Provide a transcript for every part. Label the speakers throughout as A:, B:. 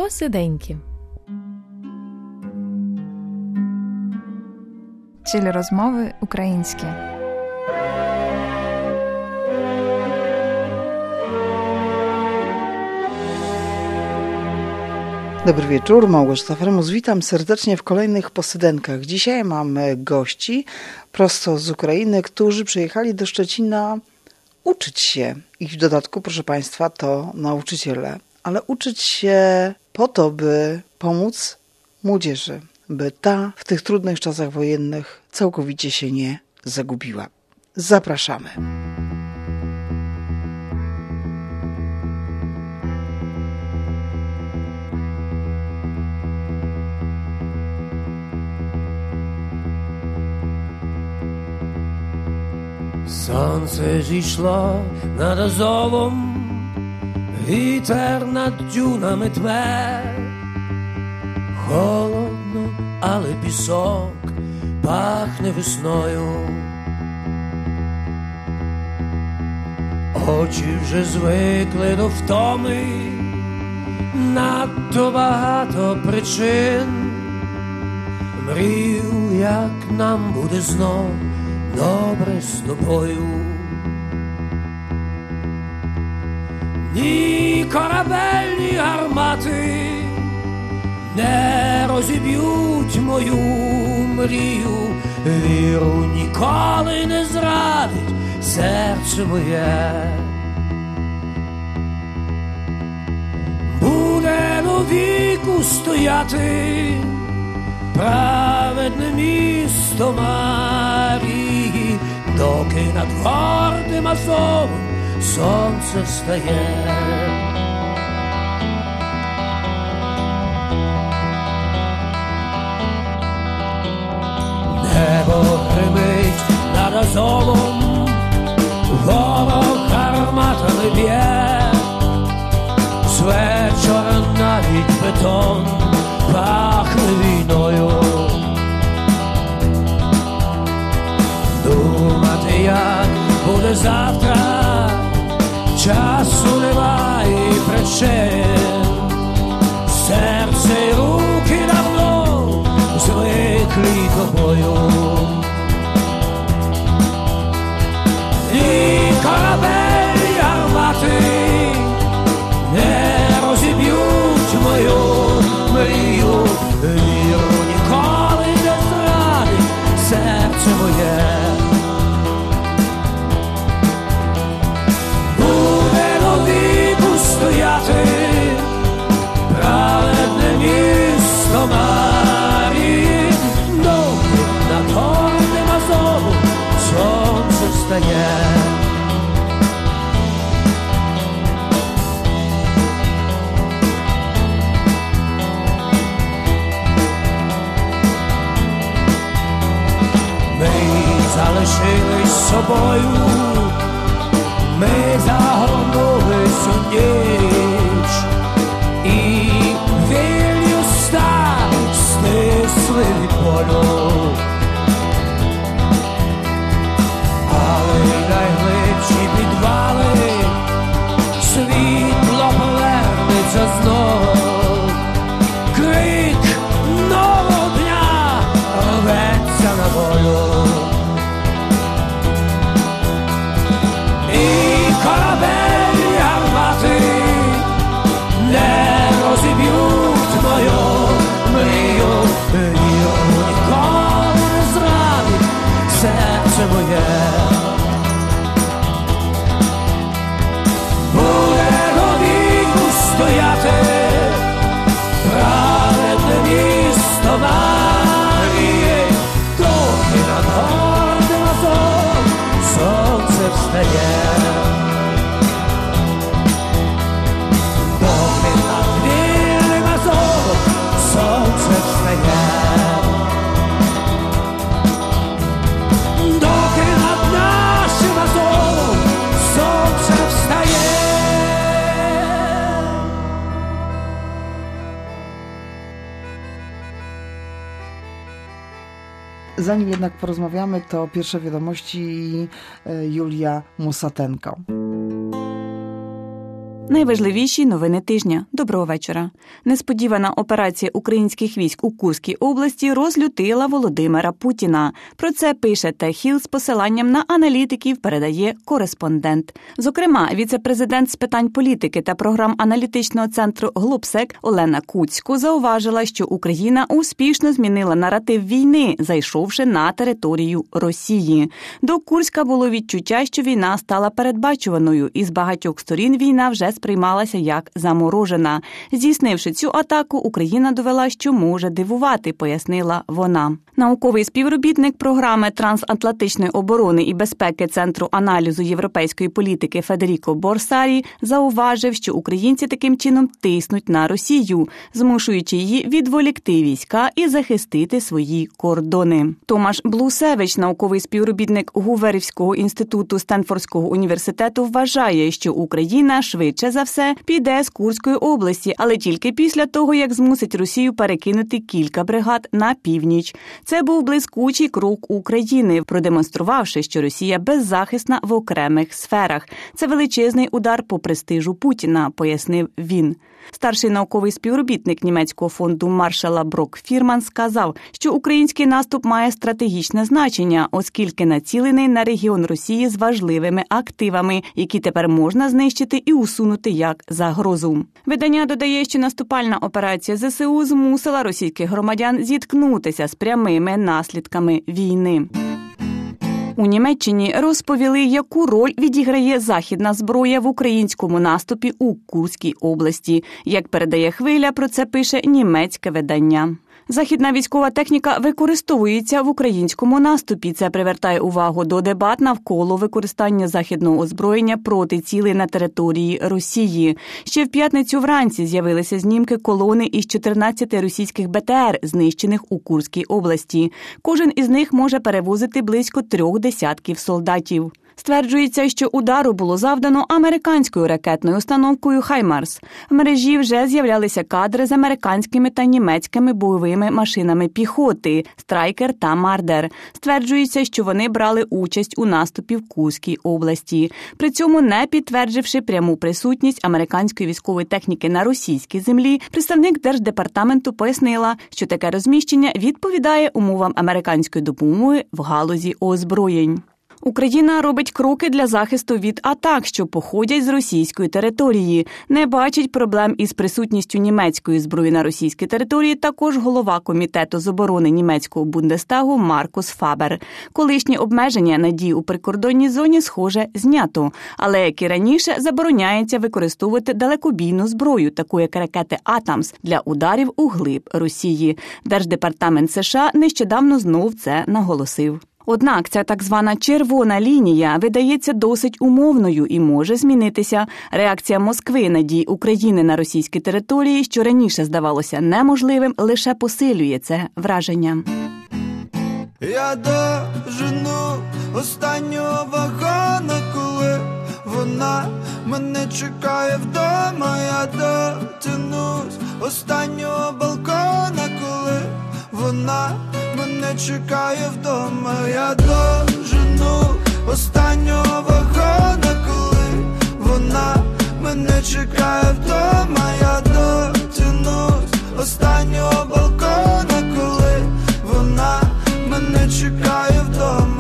A: Посиденьки.
B: Цілі розмови українські.
C: Dobry wieczór, Małgorzata Frymus. Witam serdecznie w kolejnych posydenkach. Dzisiaj mamy gości prosto z Ukrainy, którzy przyjechali do Szczecina uczyć się. I w dodatku, proszę Państwa, to nauczyciele. Ale uczyć się po to, by pomóc młodzieży, by ta w tych trudnych czasach wojennych całkowicie się nie zagubiła. Zapraszamy.
D: Сонце зійшло над Азовом, вітер над дюнами тме. Холодно, але пісок пахне весною. Очі вже звикли до втоми, надто багато причин. Мрію, як нам буде знов добре з тобою. Ні корабельні гармати не розіб'ють мою мрію. Віру ніколи не зрадить серце моє. Буде до віку стояти праведне місто Марії, доки над гордим Азовом сонце встає. Небо гримить над Азовом, ворог гарматами б'є. З вечора навіть бетон пахне війною. Думати, як буде завтра, часу немає і причин. Серце й руки давно звиклі тобою. І корабель гармати не розіб'ють мою мрію. Віру ніколи не зрадить серце моє. Буде до віку стояти праведне місто Марії, доки над гордим Азовом сонце встає. Залишились собою, ми загорнулись у ніч, і вільні уста стисли від болю. Але й найглибші підвали світло повернеться знов. Крик нового дня рветься на волю. Корабель гармати не розіб'ють мою мрію. Віру ніколи не зрадить серце моє. Буде до віку стояти праведне місто Марії, доки над гордим Азовом сонце встає. Сонце встає, доки над нашим Азовом сонце встає.
C: Zanim jednak porozmawiamy, to pierwsze wiadomości Julia Musatenko.
A: Найважливіші новини тижня. Доброго вечора. Несподівана операція українських військ у Курській області розлютила Володимира Путіна. Про це пише Техіл з посиланням на аналітиків, передає кореспондент. Зокрема, віце-президент з питань політики та програм аналітичного центру «Глобсек» Олена Куцько зауважила, що Україна успішно змінила наратив війни, зайшовши на територію Росії. До Курська було відчуття, що війна стала передбачуваною, і з багатьох сторін війна вже сприймалася як заморожена. Здійснивши цю атаку, Україна довела, що може дивувати, пояснила вона. Науковий співробітник програми трансатлантичної оборони і безпеки Центру аналізу європейської політики Федеріко Борсарі зауважив, що українці таким чином тиснуть на Росію, змушуючи її відволікти війська і захистити свої кордони. Томаш Блусевич, науковий співробітник Гуверівського інституту Стенфордського університету, вважає, що Україна швидше за все піде з Курської області, але тільки після того, як змусить Росію перекинути кілька бригад на північ. Це був блискучий крок України, продемонструвавши, що Росія беззахисна в окремих сферах. Це величезний удар по престижу Путіна, пояснив він. Старший науковий співробітник німецького фонду Маршала Брок Фірман сказав, що український наступ має стратегічне значення, оскільки націлений на регіон Росії з важливими активами, які тепер можна знищити і усунути як загрозу. Видання додає, що наступальна операція ЗСУ змусила російських громадян зіткнутися з прямими наслідками війни. У Німеччині розповіли, яку роль відіграє західна зброя в українському наступі у Курській області. Як передає «Хвиля», про це пише німецьке видання. Західна військова техніка використовується в українському наступі. Це привертає увагу до дебат навколо використання західного озброєння проти цілей на території Росії. Ще в п'ятницю вранці з'явилися знімки колони із 14 російських БТР, знищених у Курській області. Кожен із них може перевозити близько 3 десятків солдатів. Стверджується, що удару було завдано американською ракетною установкою «Хаймарс». В мережі вже з'являлися кадри з американськими та німецькими бойовими машинами піхоти «Страйкер» та «Мардер». Стверджується, що вони брали участь у наступі в Курській області. При цьому, не підтвердивши пряму присутність американської військової техніки на російській землі, представник Держдепартаменту пояснила, що таке розміщення відповідає умовам американської допомоги в галузі озброєнь. Україна робить кроки для захисту від атак, що походять з російської території. Не бачить проблем із присутністю німецької зброї на російській території також голова Комітету з оборони німецького Бундестагу Маркус Фабер. Колишні обмеження на дії у прикордонній зоні, схоже, знято. Але, як і раніше, забороняється використовувати далекобійну зброю, таку як ракети «Атамс», для ударів у глиб Росії. Держдепартамент США нещодавно знов це наголосив. Однак ця так звана «червона лінія» видається досить умовною і може змінитися. Реакція Москви на дії України на російській території, що раніше здавалося неможливим, лише посилює це враження.
E: Я дожену останнього вагона, коли вона мене чекає вдома. Я дотянусь останнього балкона, коли вона мене чекає вдома. Я дожену останнього вагона, коли вона мене чекає вдома. Я дотянусь останнього балкона, коли вона мене чекає вдома.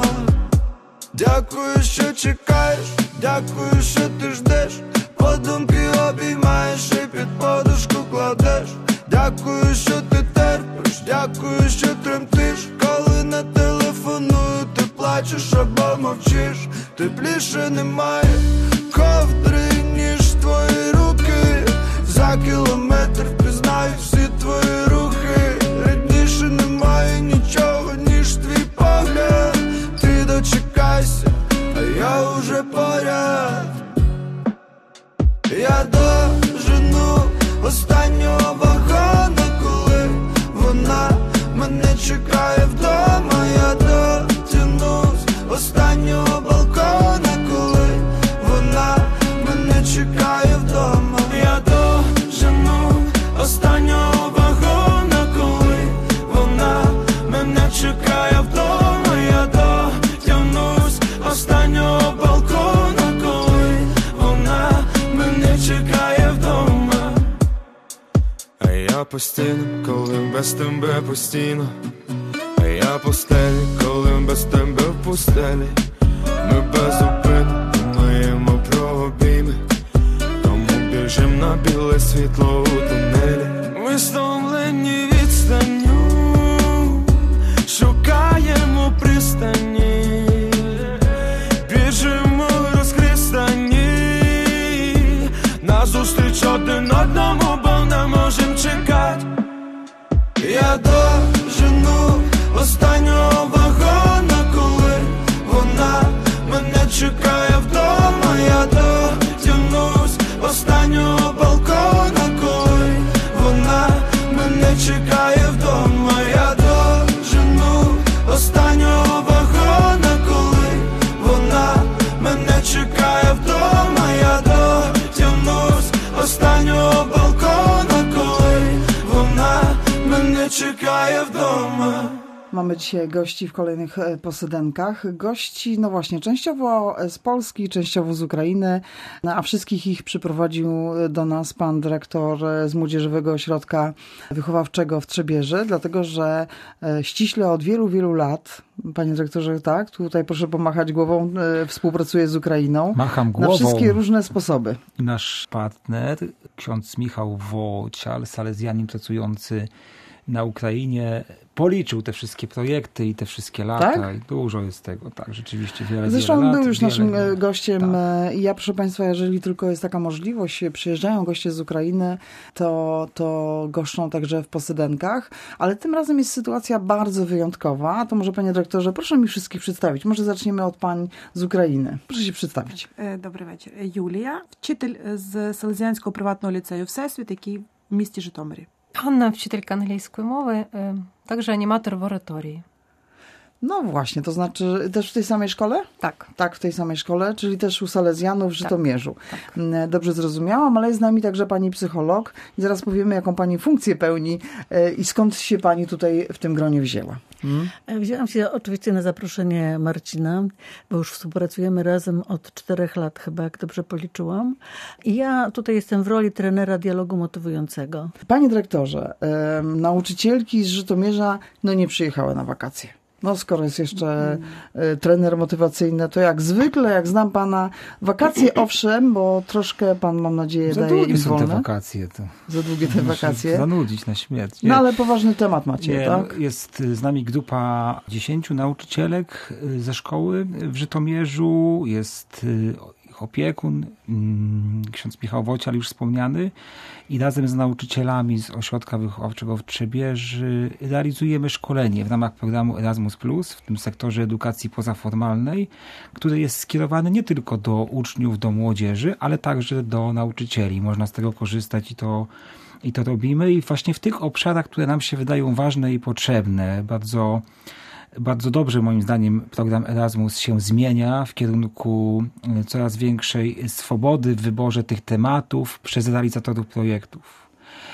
E: Дякую, що чекаєш, дякую, що ти ждеш, подумки обіймаєш і під подушку кладеш. Дякую, що ти терпиш, дякую, що тремтиш, коли не телефоную, ти плачеш або мовчиш. Тепліше немає ковдри, ніж твої руки. За кілометр впізнаю всі твої рухи. Рідніше немає нічого, ніж твій погляд. Ти дочекайся, а я уже поряд. Я дожену останнього вагона, коли вона мене чекає вдома. Я дотянусь останнього балкона, коли вона мене чекає вдома. Я дожену постійно, коли без тебе постійно. А я по стелі, коли без тебе в пустелі. Ми безупинно думаємо про обійми, тому біжим на біле світло у тунелі. Ми стомлені відстанню, шукаємо пристані, біжимо розхристані, назустріч один одному, бо не можем чекати. Я дожену останнього вагона, коли вона мене чекає вдома. Я дотягнусь останнього балкона, коли вона мене чекає вдома. Я дожену останнього вагона, коли вона мене чекає вдома. Я дотягнусь останнього балкона, коли вона мене чекає вдома.
C: Mamy dzisiaj gości w kolejnych posydenkach. Gości, no właśnie, częściowo z Polski, częściowo z Ukrainy, a wszystkich ich przyprowadził do nas pan dyrektor z Młodzieżowego Ośrodka Wychowawczego w Trzebieży, dlatego że ściśle od wielu, wielu lat, panie dyrektorze, tak, tutaj proszę pomachać głową, współpracuje z Ukrainą.
F: Macham głową.
C: Na wszystkie różne sposoby.
F: Nasz partner, ksiądz Michał Wocial, salezjanin pracujący na Ukrainie, policzył te wszystkie projekty i te wszystkie lata. Tak? I dużo jest tego, tak, rzeczywiście wiele
C: Zresztą
F: lat,
C: był już naszym gościem.
F: Tak.
C: I ja, proszę państwa, jeżeli tylko jest taka możliwość, przyjeżdżają goście z Ukrainy, to goszczą także w posydenkach, ale tym razem jest sytuacja bardzo wyjątkowa. To może, panie dyrektorze, proszę mi wszystkich przedstawić. Może zaczniemy od pań z Ukrainy. Proszę się przedstawić.
G: Dobry wieczór. Julia, wczytel z Salezjańskiego Prywatnego Liceum Всесвіт, який w mieście Żytomierze.
H: Anna, wczytelka angielskiej mowy, także animator w oratorii.
C: No właśnie, to znaczy też w tej samej szkole?
H: Tak.
C: Tak, w tej samej szkole, czyli też u Salezjanów w Żytomierzu.
H: Tak.
C: Dobrze zrozumiałam, ale jest z nami także pani psycholog i zaraz powiemy, jaką pani funkcję pełni i skąd się pani tutaj w tym gronie wzięła.
I: Wzięłam się oczywiście na zaproszenie Marcina, bo już współpracujemy razem od 4 lat chyba, jak dobrze policzyłam. I ja tutaj jestem w roli trenera dialogu motywującego.
C: Panie dyrektorze, nauczycielki z Żytomierza nie przyjechały na wakacje. No skoro jest jeszcze trener motywacyjny, to jak zwykle, jak znam pana, wakacje owszem, bo troszkę pan, mam nadzieję, daje im wolne.
F: Za długie są te wakacje. To
C: za długie te wakacje.
F: Zanudzić na śmierć.
C: Nie. No ale poważny temat macie, tak?
F: Jest z nami grupa 10 nauczycielek ze szkoły w Żytomierzu, jest ich opiekun, ksiądz Michał Wocial już wspomniany, i razem z nauczycielami z Ośrodka Wychowawczego w Trzebieży realizujemy szkolenie w ramach programu Erasmus+, w tym sektorze edukacji pozaformalnej, który jest skierowany nie tylko do uczniów, do młodzieży, ale także do nauczycieli. Można z tego korzystać i to robimy. I właśnie w tych obszarach, które nam się wydają ważne i potrzebne, bardzo dobrze moim zdaniem program Erasmus się zmienia w kierunku coraz większej swobody w wyborze tych tematów przez realizatorów projektów.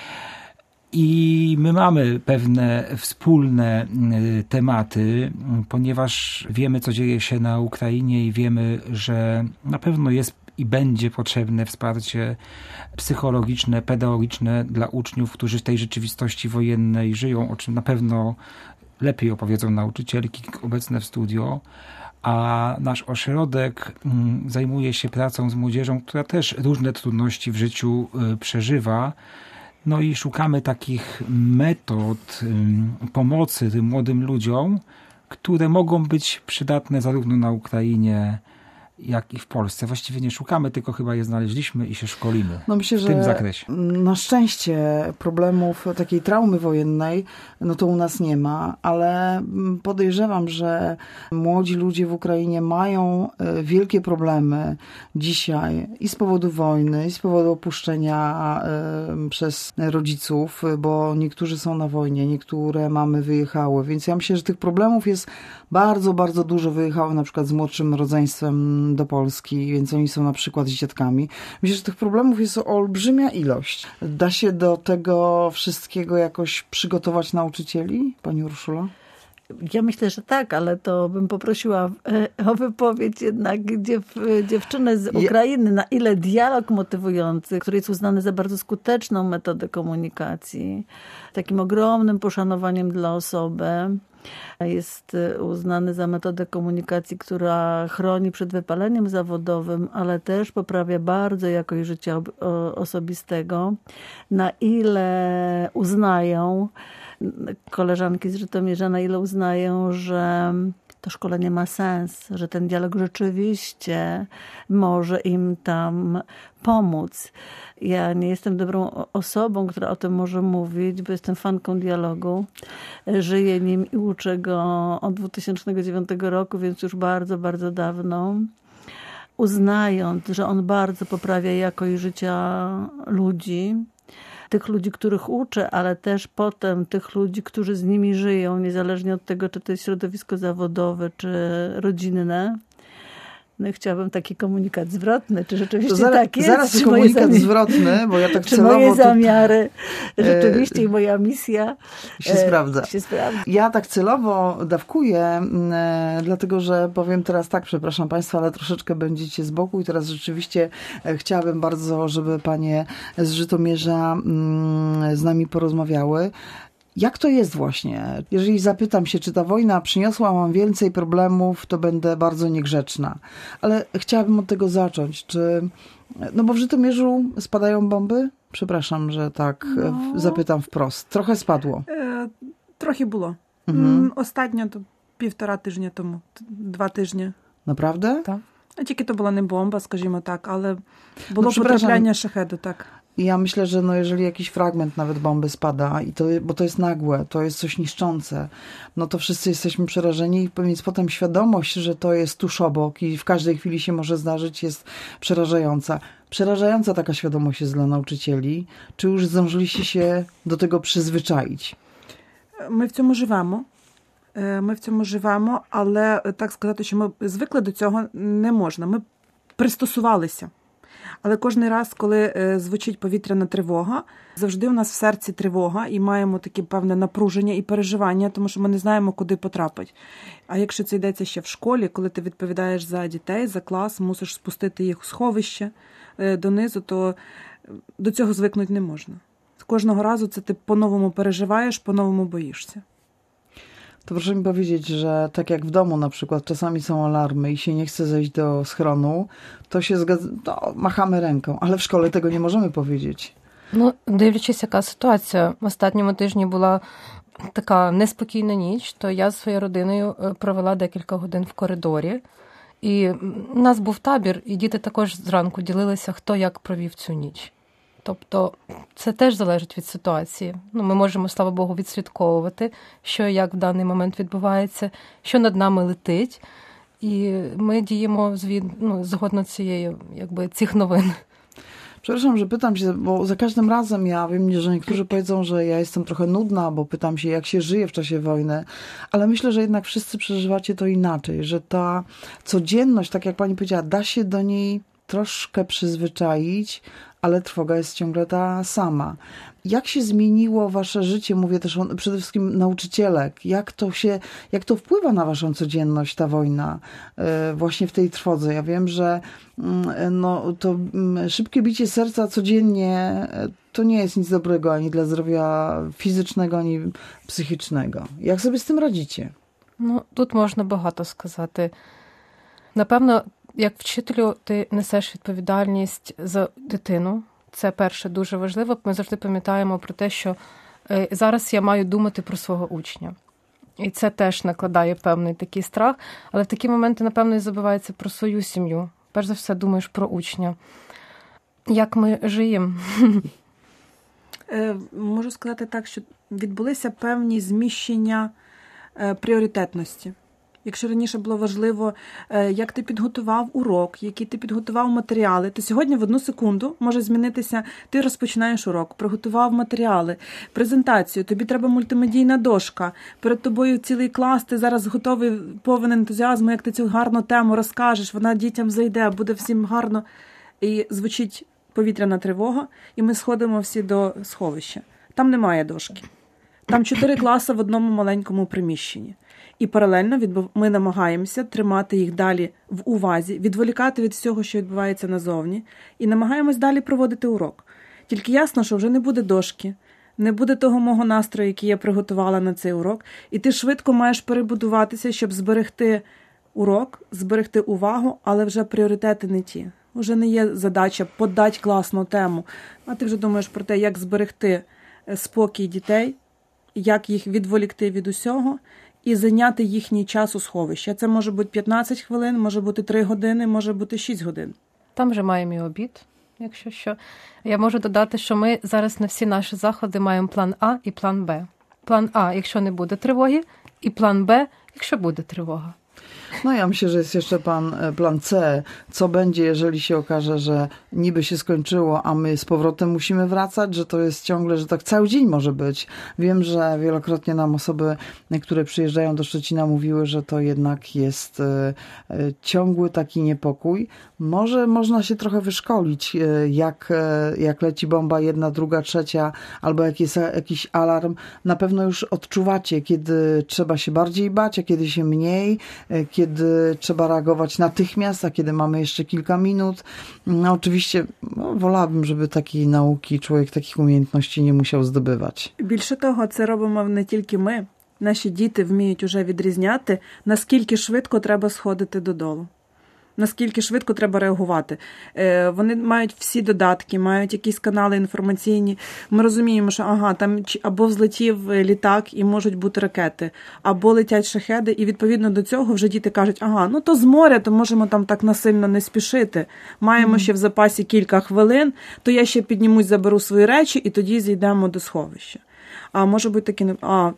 F: I my mamy pewne wspólne tematy, ponieważ wiemy, co dzieje się na Ukrainie i wiemy, że na pewno jest i będzie potrzebne wsparcie psychologiczne, pedagogiczne dla uczniów, którzy w tej rzeczywistości wojennej żyją, o czym na pewno lepiej opowiedzą nauczycielki obecne w studio, a nasz ośrodek zajmuje się pracą z młodzieżą, która też różne trudności w życiu przeżywa. No i szukamy takich metod pomocy tym młodym ludziom, które mogą być przydatne zarówno na Ukrainie, jak i w Polsce. Właściwie nie szukamy, tylko chyba je znaleźliśmy i się szkolimy
C: myślę,
F: w tym zakresie.
C: Na szczęście problemów takiej traumy wojennej, to u nas nie ma, ale podejrzewam, że młodzi ludzie w Ukrainie mają wielkie problemy dzisiaj i z powodu wojny, i z powodu opuszczenia przez rodziców, bo niektórzy są na wojnie, niektóre mamy wyjechały, więc ja myślę, że tych problemów jest bardzo, bardzo dużo. Wyjechały na przykład z młodszym rodzeństwem do Polski, więc oni są na przykład z dziadkami. Myślę, że tych problemów jest olbrzymia ilość. Da się do tego wszystkiego jakoś przygotować nauczycieli, pani Urszula?
I: Ja myślę, że tak, ale to bym poprosiła o wypowiedź jednak dziewczyny z Ukrainy, na ile dialog motywujący, który jest uznany za bardzo skuteczną metodę komunikacji, takim ogromnym poszanowaniem dla osoby, jest uznany za metodę komunikacji, która chroni przed wypaleniem zawodowym, ale też poprawia bardzo jakość życia osobistego, na ile uznają koleżanki z Żytomierza, na ile uznają, że to szkolenie ma sens, że ten dialog rzeczywiście może im tam pomóc. Ja nie jestem dobrą osobą, która o tym może mówić, bo jestem fanką dialogu. Żyję nim i uczę go od 2009 roku, więc już bardzo, bardzo dawno. Uznając, że on bardzo poprawia jakość życia ludzi, tych ludzi, których uczę, ale też potem tych ludzi, którzy z nimi żyją, niezależnie od tego, czy to jest środowisko zawodowe, czy rodzinne. No i chciałabym taki komunikat zwrotny, czy rzeczywiście tak jest?
C: Zaraz komunikat zwrotny, bo ja tak
I: czy
C: celowo...
I: moje zamiary, rzeczywiście i moja misja
C: się sprawdza.
I: sprawdza.
C: Ja tak celowo dawkuję, dlatego że powiem teraz tak, przepraszam Państwa, ale troszeczkę będziecie z boku i teraz rzeczywiście chciałabym bardzo, żeby panie z Żytomierza z nami porozmawiały. Jak to jest właśnie? Jeżeli zapytam się, czy ta wojna przyniosła wam więcej problemów, to będę bardzo niegrzeczna. Ale chciałabym od tego zacząć. No bo w Żytomierzu spadają bomby? Przepraszam, że tak zapytam wprost. Trochę spadło.
G: Trochę było. Ostatnio to 1,5 tygodnia тому, 2 tygodnie.
C: Naprawdę?
G: Так. Тільки to była nie bomba, скажімо так, ale było potрапляння шахеду, tak.
C: I ja myślę, że jeżeli jakiś fragment nawet bomby spada, bo to jest nagłe, to jest coś niszczące, no to wszyscy jesteśmy przerażeni, więc potem świadomość, że to jest tuż obok i w każdej chwili się może zdarzyć, jest przerażająca. Przerażająca taka świadomość jest dla nauczycieli. Czy już zdążyliście się do tego przyzwyczaić?
G: Ми в цьому живемо. Але так сказати, що ми звикли до цього не можна. Ми пристосувалися. Але кожен раз, коли звучить повітряна тривога, завжди у нас в серці тривога і маємо таке певне напруження і переживання, тому що ми не знаємо, куди потрапить. А якщо це йдеться ще в школі, коли ти відповідаєш за дітей, за клас, мусиш спустити їх у сховище донизу, то до цього звикнути не можна. Кожного разу це ти по-новому переживаєш, по-новому боїшся.
C: To proszę mi powiedzieć, że tak jak w domu na przykład czasami są alarmy i się nie chce zejść do schronu, to się machamy ręką, ale w szkole tego nie możemy powiedzieć.
H: Ну, дивлячись, яка ситуація. В останньому тижні була така неспокійна ніч, то я зі своєю родиною провела декілька годин в коридорі. І у нас був табір, і діти також зранку ділилися, хто як провів цю ніч. Тобто це теж залежить від ситуації. Ну, ми можемо, слава Богу, відслідковувати, що і як в даний момент відбувається, що над нами летить. І ми діємо згодно цих новин.
C: Przepraszam, że pytam się, bo za każdym razem ja wiem, że niektórzy powiedzą, że ja jestem trochę nudna, bo pytam się, jak się żyje w czasie wojny, ale myślę, że jednak wszyscy przeżywacie to inaczej, że ta codzienność, tak jak pani powiedziała, da się do niej troszkę przyzwyczaić, ale trwoga jest ciągle ta sama. Jak się zmieniło wasze życie? Mówię też przede wszystkim nauczycielek. Jak to wpływa na waszą codzienność, ta wojna właśnie w tej trwodze? Ja wiem, że to szybkie bicie serca codziennie to nie jest nic dobrego ani dla zdrowia fizycznego, ani psychicznego. Jak sobie z tym radzicie?
H: Ну, тут можна багато сказати. Напевно, як вчителю ти несеш відповідальність за дитину. Це перше дуже важливо. Ми завжди пам'ятаємо про те, що зараз я маю думати про свого учня. І це теж накладає певний такий страх. Але в такі моменти, напевно, і забувається про свою сім'ю. Перш за все думаєш про учня. Як ми живемо?
G: Можу сказати так, що відбулися певні зміщення пріоритетності. Якщо раніше було важливо, як ти підготував урок, які ти підготував матеріали, то сьогодні в 1 секунду може змінитися, ти розпочинаєш урок, приготував матеріали, презентацію, тобі треба мультимедійна дошка, перед тобою цілий клас, ти зараз готовий, повен ентузіазму, як ти цю гарну тему розкажеш, вона дітям зайде, буде всім гарно. І звучить повітряна тривога, і ми сходимо всі до сховища. Там немає дошки. Там 4 класи в одному маленькому приміщенні. І паралельно ми намагаємося тримати їх далі в увазі, відволікати від всього, що відбувається назовні, і намагаємось далі проводити урок. Тільки ясно, що вже не буде дошки, не буде того мого настрою, який я приготувала на цей урок, і ти швидко маєш перебудуватися, щоб зберегти урок, зберегти увагу, але вже пріоритети не ті. Вже не є задача подати класну тему, а ти вже думаєш про те, як зберегти спокій дітей, як їх відволікти від усього і зайняти їхній час у сховищі. Це може бути 15 хвилин, може бути 3 години, може бути 6 годин.
H: Там вже маємо і обід, якщо що. Я можу додати, що ми зараз на всі наші заходи маємо план А і план Б. План А, якщо не буде trywogi, i plan B, якщо буде trywoga.
C: No ja myślę, że jest jeszcze plan C. Co będzie, jeżeli się okaże, że niby się skończyło, a my z powrotem musimy wracać, że to jest ciągle, że tak cały dzień może być. Wiem, że wielokrotnie nam osoby, które przyjeżdżają do Szczecina, mówiły, że to jednak jest ciągły taki niepokój. Może można się trochę wyszkolić, jak leci bomba jedna, druga, trzecia, albo jak jest jakiś alarm. Na pewno już odczuwacie, kiedy trzeba się bardziej bać, a kiedy się mniej, kiedy trzeba reagować natychmiast, a kiedy mamy jeszcze kilka minut. No oczywiście wolałabym, żeby takiej nauki człowiek takich umiejętności nie musiał zdobywać.
G: Більше того, це робимо не тільки ми. Наші діти вміють уже відрізняти, наскільки швидко треба сходити додолу. Наскільки швидко треба реагувати. Вони мають всі додатки, мають якісь канали інформаційні. Ми розуміємо, що там або взлетів літак і можуть бути ракети, або летять шахеди, і відповідно до цього вже діти кажуть, то з моря, то можемо там так насильно не спішити. Маємо ще в запасі кілька хвилин, то я ще піднімусь, заберу свої речі, і тоді зійдемо до сховища. А може бути такі,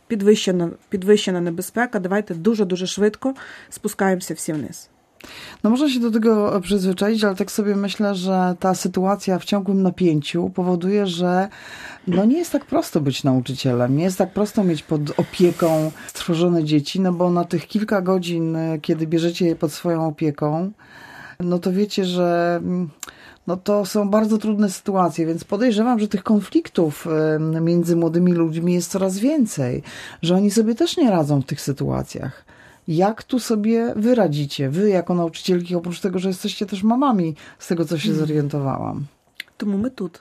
G: підвищена небезпека, давайте дуже-дуже швидко спускаємося всі вниз.
C: No można się do tego przyzwyczaić, ale tak sobie myślę, że ta sytuacja w ciągłym napięciu powoduje, że nie jest tak prosto być nauczycielem, nie jest tak prosto mieć pod opieką stworzone dzieci, bo na tych kilka godzin, kiedy bierzecie je pod swoją opieką, to wiecie, że to są bardzo trudne sytuacje, więc podejrzewam, że tych konfliktów między młodymi ludźmi jest coraz więcej, że oni sobie też nie radzą w tych sytuacjach. Jak tu sobie wy radzicie? Wy jako nauczycielki, oprócz tego, że jesteście też mamami, z tego co się zorientowałam.
G: Тому ми тут.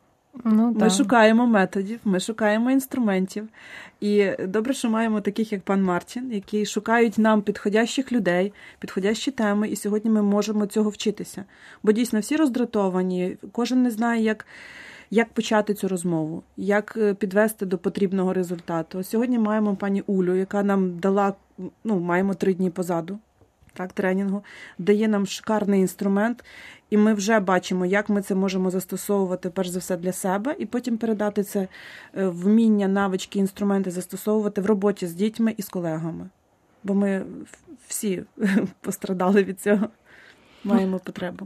G: Ми шукаємо методів, ми шукаємо інструментів. І добре, що маємо таких, як пан Марчин, які шукають нам підходящих людей, підходящі теми, і сьогодні ми можемо цього вчитися. Бо дійсно всі роздратовані, кожен не знає, як почати цю розмову, як підвести до потрібного результату. Сьогодні маємо пані Улю, яка нам дала, маємо 3 дні позаду, тренінгу, дає нам шикарний інструмент, і ми вже бачимо, як ми це можемо застосовувати, перш за все, для себе, і потім передати це вміння, навички, інструменти застосовувати в роботі з дітьми і з колегами. Бо ми всі пострадали від цього, маємо потребу.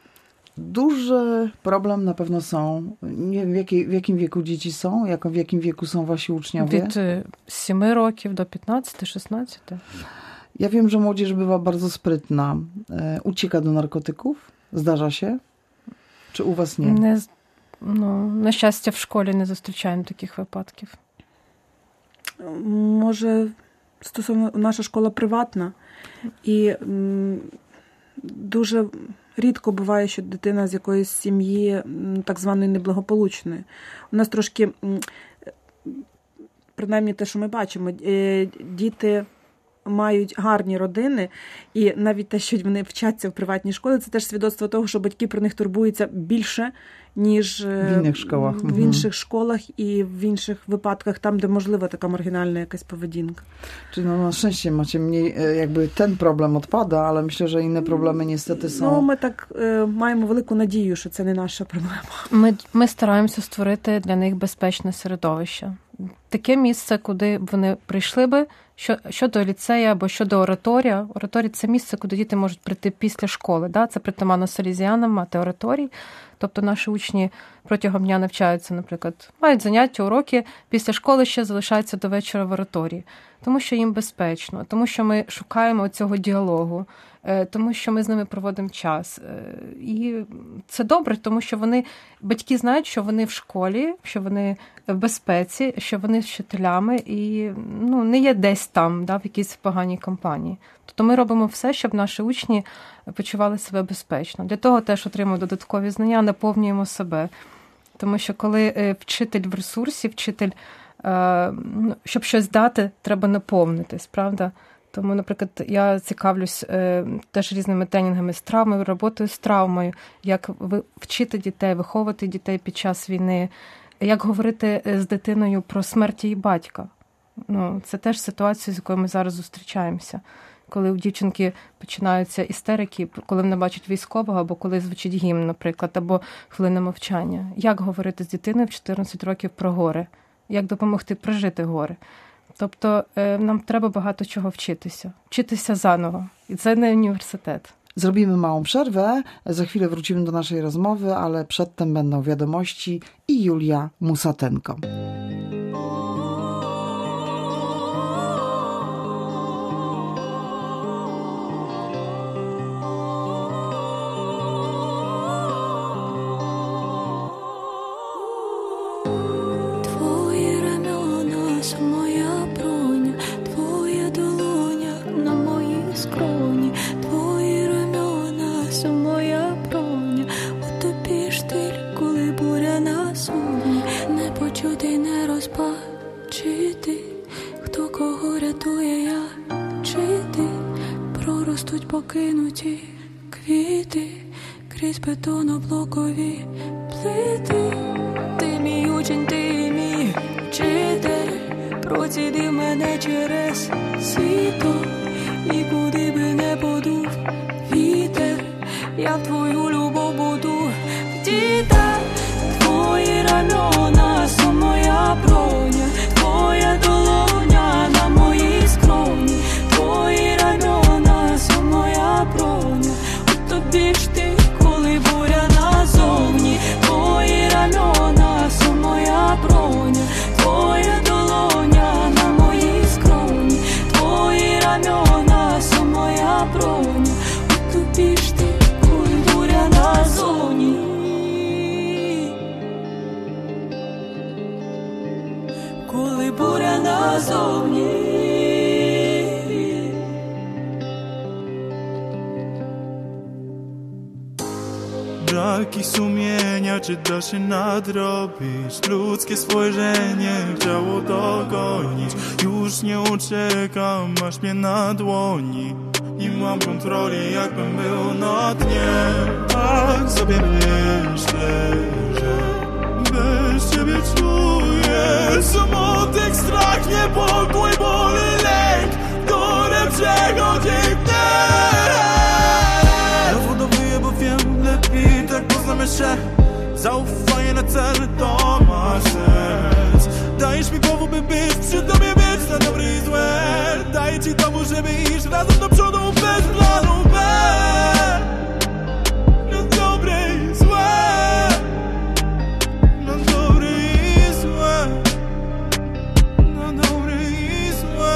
C: Duży problem na pewno są. Nie wiem, w jakim wieku dzieci są? W jakim wieku są wasi uczniowie?
H: Від 7 років до 15-16.
C: Ja wiem, że młodzież bywa bardzo sprytna. Ucieka do narkotyków? Zdarza się? Czy u was nie?
H: На щастя, в школі не зустрічаємо таких випадків.
G: Може, стосовно, наша школа приватна, і дуже рідко буває, що дитина з якоїсь сім'ї так званої неблагополучної. У нас трошки, принаймні те, що ми бачимо, діти мають гарні родини, і навіть те, що вони вчаться в приватній школі, це теж свідоцтво того, що батьки про них турбуються більше, ніж в інших школах і в інших випадках, там, де можлива така маргінальна якась поведінка.
C: Czyli na szczęście macie mniej, jakby ten problem odpada, ale myślę, że inne problemy niestety są.
G: Ми так маємо велику надію, що це не наша проблема.
H: Ми стараємося створити для них безпечне середовище. Таке місце, куди вони прийшли би, щодо ліцею або щодо ораторія. Ораторій – це місце, куди діти можуть прийти після школи. Це притаманно селезіянам мати ораторій. Тобто наші учні протягом дня навчаються, наприклад, мають заняття, уроки, після школи ще залишаються до вечора в ораторії. Тому що їм безпечно, тому що ми шукаємо цього діалогу, тому що ми з ними проводимо час. І це добре, тому що батьки знають, що вони в школі, що вони в безпеці, що вони вони з вчителями і не є десь там, в якійсь поганій компанії. Тобто ми робимо все, щоб наші учні почували себе безпечно. Для того теж отримуємо додаткові знання, наповнюємо себе. Тому що коли вчитель в ресурсі, щоб щось дати, треба наповнитись, правда? Тому, наприклад, я цікавлюсь теж різними тренінгами з травмою, роботою з травмою, як вчити дітей, виховувати дітей під час війни, як говорити з дитиною про смерть її батька. Це теж ситуація, з якою ми зараз зустрічаємося. Коли у дівчинки починаються істерики, коли вони бачать військового, або коли звучить гімн, наприклад, або хвилина мовчання. Як говорити з дитиною в 14 років про горе? Як допомогти прожити горе? Тобто нам треба багато чого вчитися заново. I to nie uniwersytet.
C: Zrobimy małą przerwę, za chwilę wrócimy do naszej rozmowy, ale przedtem będą wiadomości i Julia Musatenko.
J: Покинуті квіти крізь бетоноблокові плити. Ти мій учень, ти мій вчитель, процідив мене через сито. І куди би не подув вітер, я в твою любов буду вдіта. Твої рамена, со моя броня, твоя долоня на моїй скроні. Твої рамена, со моя броня, у тобі ж ти, коли буря назовні. Твої рамена, со моя броня, твоя долоня на моїй скроні. Твої рамена, со моя броня, у тобі ж ти, коли буря назовні. Коли буря назовні.
E: Braki sumienia, czy da się nadrobić? Ludzkie spojrzenie chciało dogonić. Już nie uciekam, masz mnie na dłoni. Nie mam kontroli, jakbym był na dnie. Tak sobie myślę, że bez ciebie czuję smutek, strach, niepokój, ból i lęk, które przechodzi mnie. Zawodowy, bo wiem lepiej, tak poznamy się. Zaufanie na cel, to ma sens. Dajesz mi powód, by być przy tobie, być na dobre i złe. Daję ci dowód, żeby iść razem do przodu, bez planu B. Na dobre i złe. Na dobre i złe. Na dobre i złe.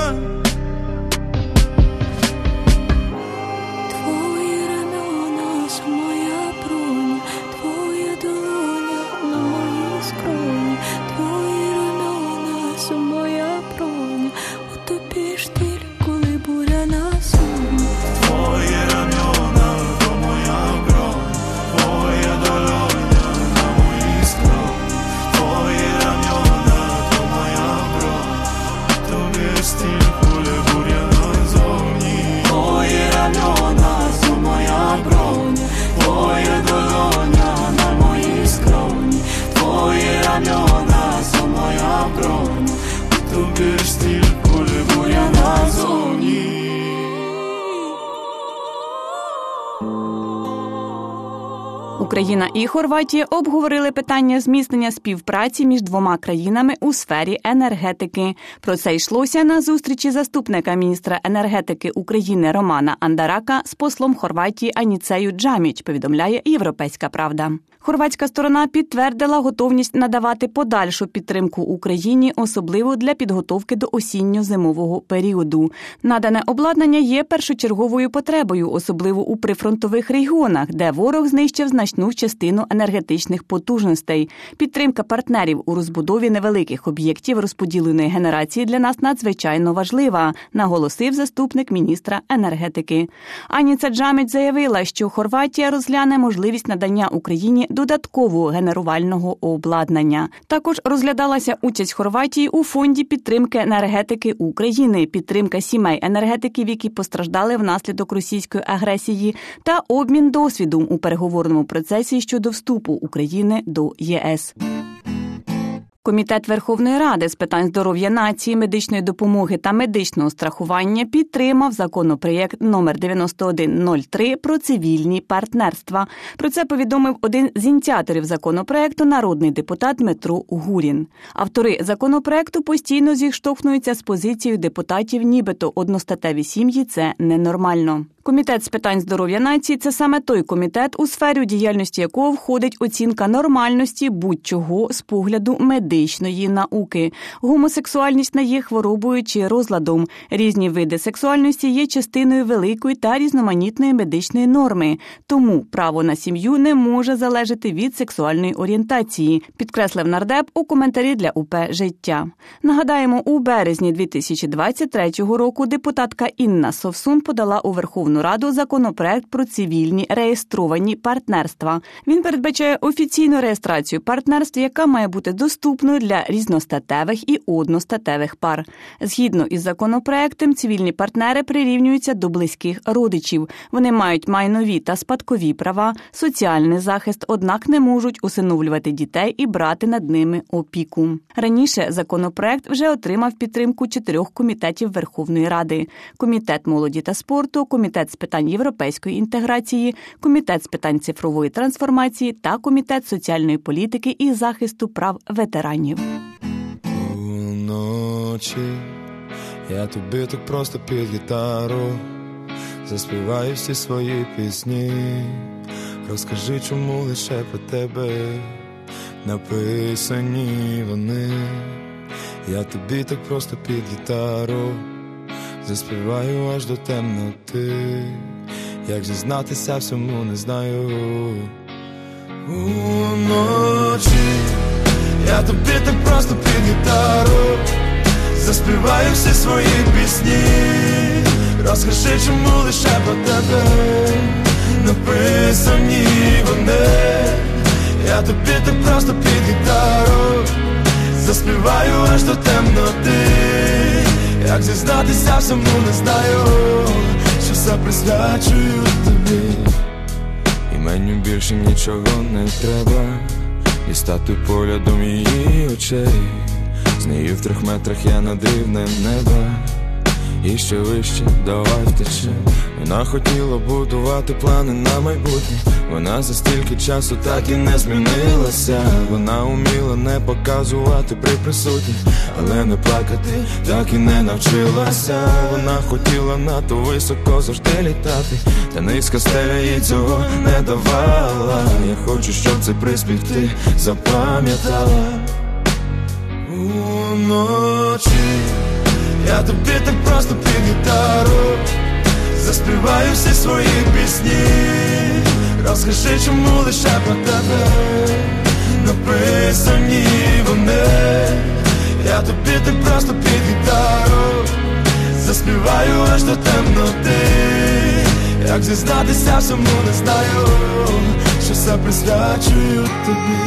J: Twoje ramiona są moja broń, twoja dłonia na mojej skronie. Twoje ramiona są moja broń, utopisz ty, коли буря насуне.
E: Twoje ramiona to moja broń, twoja dłonia na mojej skronie. Twoje ramiona to moja broń, to wiesz tylko, le burja nazowni. Twoje ramiona są moja broń, twoja dłonia na mojej skronie. Twoje ramiona są moja broń, to wiesz tylko, le burja nazowni.
A: Україна і Хорватія обговорили питання зміцнення співпраці між двома країнами у сфері енергетики. Про це йшлося на зустрічі заступника міністра енергетики України Романа Андарака з послом Хорватії Аніцею Джаміч, повідомляє «Європейська правда». Хорватська сторона підтвердила готовність надавати подальшу підтримку Україні, особливо для підготовки до осінньо-зимового періоду. Надане обладнання є першочерговою потребою, особливо у прифронтових регіонах, де ворог знищив значні значну частину енергетичних потужностей. Підтримка партнерів у розбудові невеликих об'єктів розподіленої генерації для нас надзвичайно важлива, наголосив заступник міністра енергетики. Аніця Джаміч заявила, що Хорватія розгляне можливість надання Україні додаткового генерувального обладнання. Також розглядалася участь Хорватії у фонді підтримки енергетики України, підтримка сімей енергетиків, які постраждали внаслідок російської агресії, та обмін досвідом у переговорному процесі щодо вступу України до ЄС. Комітет Верховної Ради з питань здоров'я нації, медичної допомоги та медичного страхування підтримав законопроєкт номер 9103 про цивільні партнерства. Про це повідомив один з ініціаторів законопроєкту, народний депутат Дмитро Гурін. Автори законопроєкту постійно зіштовхуються з позицією депутатів, нібито одностатеві сім'ї – це ненормально. Комітет з питань здоров'я нації – це саме той комітет, у сферу діяльності якого входить оцінка нормальності будь-чого з погляду медичної науки. Гомосексуальність не є хворобою чи розладом. Різні види сексуальності є частиною великої та різноманітної медичної норми. Тому право на сім'ю не може залежати від сексуальної орієнтації, підкреслив нардеп у коментарі для УП «Життя». Нагадаємо, у березні 2023 року депутатка Інна Совсун подала у Верховну Раду законопроект про цивільні реєстровані партнерства. Він передбачає офіційну реєстрацію партнерств, яка має бути доступною для різностатевих і одностатевих пар. Згідно із законопроектом, цивільні партнери прирівнюються до близьких родичів. Вони мають майнові та спадкові права, соціальний захист, однак не можуть усиновлювати дітей і брати над ними опіку. Раніше законопроект вже отримав підтримку 4 комітетів Верховної Ради: Комітет молоді та спорту, Комітет з питань європейської інтеграції, Комітет з питань цифрової трансформації та Комітет соціальної політики і захисту прав ветеранів.
E: Уночі я тобі так просто під гітару заспіваю всі свої пісні. Розкажи, чому лише про тебе написані вони. Я тобі так просто під гітару заспіваю аж до темноти. Як зізнатися всьому не знаю. Уночі я тобі так просто під гітару заспіваю всі свої пісні. Розкажи, чому лише про тебе написані вони. Я тобі так просто під гітару заспіваю аж до темноти. Як зізнатися всьому не знаю, що все присвячую тобі. І мені більше нічого не треба, дістати поглядом її очей. З нею в 3 метрах я над рівнем неба, і ще вище, давай втечем. Вона хотіла будувати плани на майбутнє. Вона за стільки часу так і не змінилася. Вона уміла не показувати при присутніх, але не плакати так і не навчилася. Вона хотіла надто високо завжди літати, та низька стеля їй цього не давала. Я хочу, щоб цей приспів ти запам'ятала. Уночі я тобі так просто під гітару заспіваю всі свої пісні. Розкажи, чому лише про тебе написані вони. Я тобі так просто під гітару заспіваю аж до темноти. Як зізнатися всьому не знаю, що все присвячую тобі.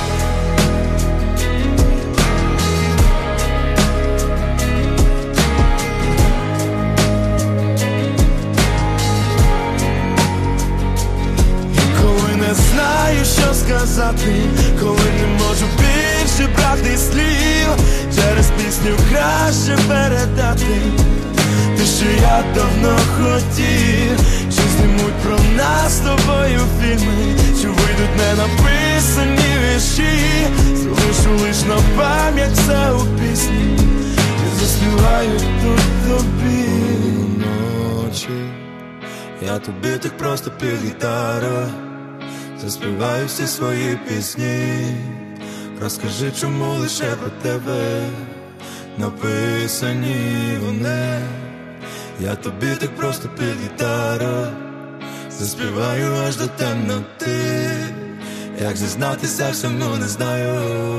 E: Що сказати, коли не можу більше брати слів, через пісню краще передати те, що я давно хотів. Чи знімуть про нас з тобою фільми, чи вийдуть ненаписані вірші. Залишу лиш на пам'ять все у пісні і заспіваю тут тобі. Вночі я тобі так просто під гітару заспіваю всі свої пісні. Розкажи, чому лише про тебе написані вони. Я тобі так просто під гітару заспіваю аж до темноти. як зізнатися всьому не знаю.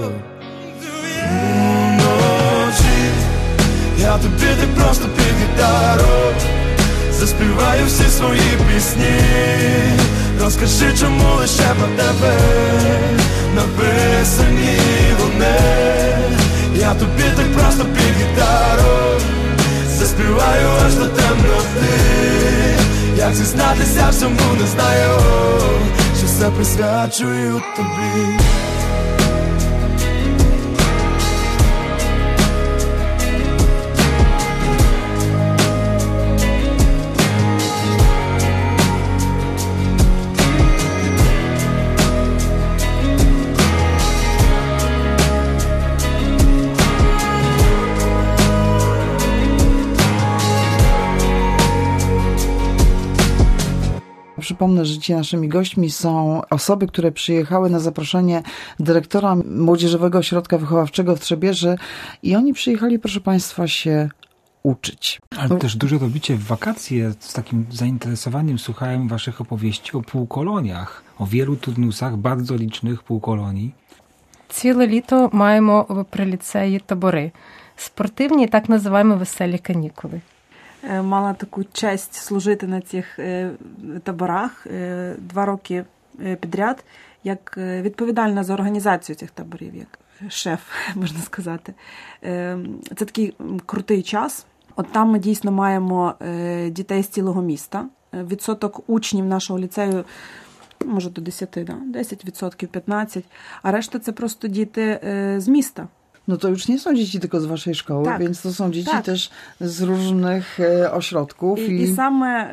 E: Вночі я тобі так просто під гітару заспіваю всі свої пісні. Розкажи, чому лише про тебе написані вони. Я тобі так просто під гітару заспіваю аж до темноти. Як зізнатися всьому не знаю, що все присвячую тобі.
C: Przypomnę, że ci naszymi gośćmi są osoby, które przyjechały na zaproszenie dyrektora Młodzieżowego Ośrodka Wychowawczego w Trzebieży i oni przyjechali, proszę Państwa, się uczyć.
F: Ale też dużo robicie w wakacje. Z takim zainteresowaniem słuchałem waszych opowieści o półkoloniach, o wielu turnusach, bardzo licznych półkolonii.
H: Ціле літо маємо при ліцеї табори. Спортивні, так називаємо веселі канікули.
G: Мала таку честь служити на цих таборах 2 роки підряд, як відповідальна за організацію цих таборів, як шеф, можна сказати. Це такий крутий час. От там ми дійсно маємо дітей з цілого міста. Відсоток учнів нашого ліцею, може до 10, да? 10%, 15%, а решта це просто діти з міста.
C: No to już nie są dzieci tylko z waszej szkoły,
G: tak,
C: więc to są dzieci
G: tak.
C: też z różnych ośrodków.
G: І саме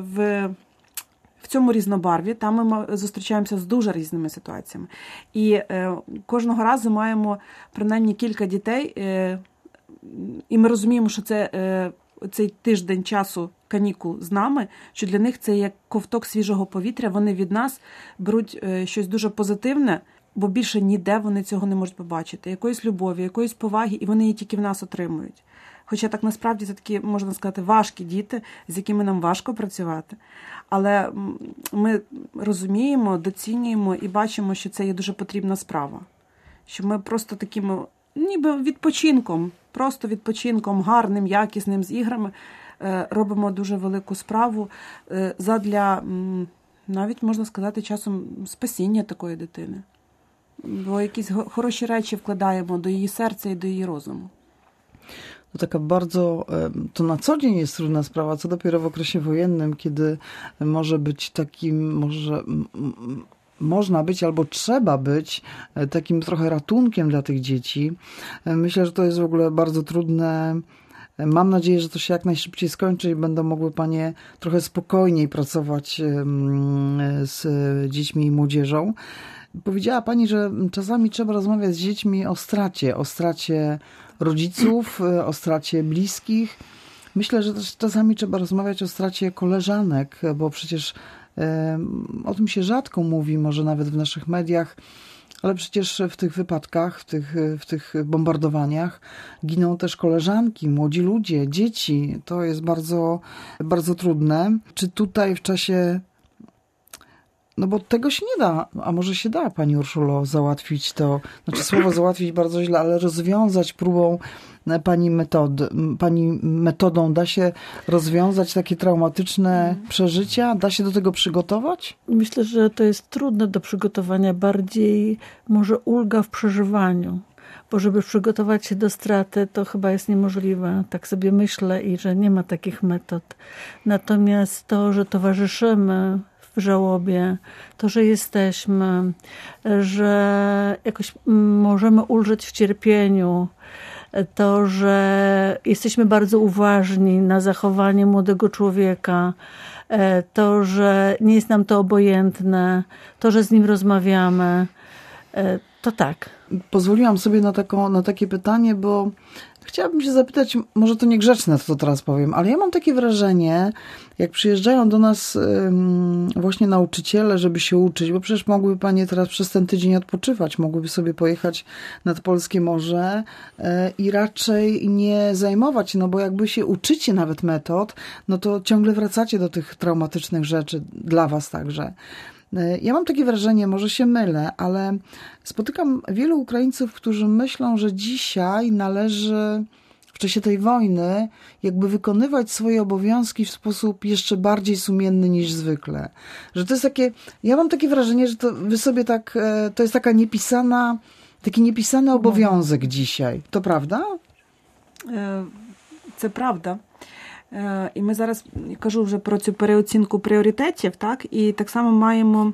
G: в цьому різнобарві там ми зустрічаємося з дуже різними ситуаціями. І кожного разу маємо принаймні кілька дітей, і ми розуміємо, що цей тиждень часу канікул з нами, що для них це як ковток свіжого повітря, вони від нас беруть щось дуже позитивне, бо більше ніде вони цього не можуть побачити. Якоїсь любові, якоїсь поваги, і вони її тільки в нас отримують. Хоча так насправді це такі, можна сказати, важкі діти, з якими нам важко працювати. Але ми розуміємо, доцінюємо і бачимо, що це є дуже потрібна справа. Що ми просто таким, ніби відпочинком, просто відпочинком, гарним, якісним, з іграми, робимо дуже велику справу задля, навіть, можна сказати, часом спасіння такої дитини. Бо якісь хороші речі вкладаємо do jej serca i do jej rozumu.
C: To taka bardzo, to na co dzień jest trudna sprawa, co dopiero w okresie wojennym, kiedy może być takim, można być albo trzeba być takim trochę ratunkiem dla tych dzieci. Myślę, że to jest w ogóle bardzo trudne. Mam nadzieję, że to się jak najszybciej skończy i będą mogły panie trochę spokojniej pracować z dziećmi i młodzieżą. Powiedziała pani, że czasami trzeba rozmawiać z dziećmi o stracie rodziców, o stracie bliskich. Myślę, że też czasami trzeba rozmawiać o stracie koleżanek, bo przecież o tym się rzadko mówi, może nawet w naszych mediach, ale przecież w tych wypadkach, w tych bombardowaniach giną też koleżanki, młodzi ludzie, dzieci. To jest bardzo, bardzo trudne. Czy tutaj w czasie... No bo tego się nie da, a może się da, pani Urszulo, załatwić to, znaczy słowo załatwić bardzo źle, ale rozwiązać próbą pani metodą da się rozwiązać takie traumatyczne przeżycia? Da się do tego przygotować?
I: Myślę, że to jest trudne do przygotowania, bardziej może ulga w przeżywaniu. Bo żeby przygotować się do straty, to chyba jest niemożliwe. Tak sobie myślę i że nie ma takich metod. Natomiast to, że towarzyszymy w żałobie, to, że jesteśmy, że jakoś możemy ulżyć w cierpieniu, to, że jesteśmy bardzo uważni na zachowanie młodego człowieka, to, że nie jest nam to obojętne, to, że z nim rozmawiamy, to tak.
C: Pozwoliłam sobie na takie pytanie, bo chciałabym się zapytać, może to niegrzeczne, to teraz powiem, ale ja mam takie wrażenie, jak przyjeżdżają do nas właśnie nauczyciele, żeby się uczyć, bo przecież mogłyby panie teraz przez ten tydzień odpoczywać, mogłyby sobie pojechać nad polskie morze i raczej nie zajmować się, no bo jakby się uczycie nawet metod, no to ciągle wracacie do tych traumatycznych rzeczy, dla was także. Ja mam takie wrażenie, może się mylę, ale spotykam wielu Ukraińców, którzy myślą, że dzisiaj należy w czasie tej wojny jakby wykonywać swoje obowiązki w sposób jeszcze bardziej sumienny niż zwykle. Że to jest takie, ja mam takie wrażenie, że to wy sobie tak, to jest taka taki niepisany obowiązek dzisiaj. To prawda?
G: Це правда. І ми зараз, кажу вже про цю переоцінку пріоритетів, так? І так само маємо